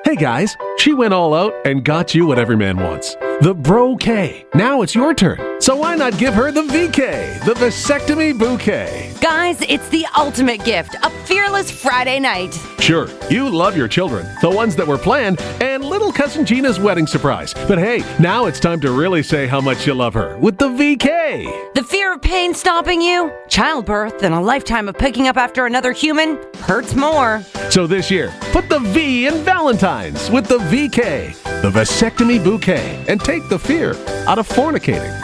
Hey guys, she went all out and got you what every man wants. The Bro-K. Now it's your turn. So why not give her the VK, the vasectomy bouquet? Guys, it's the ultimate gift, a fearless Friday night. Sure, you love your children, the ones that were planned, and little cousin Gina's wedding surprise. But hey, now it's time to really say how much you love her with the VK. The fear of pain stopping you? Childbirth and a lifetime of picking up after another human hurts more. So this year, put the V in Valentine's with the VK, the vasectomy bouquet, and take the fear out of fornicating.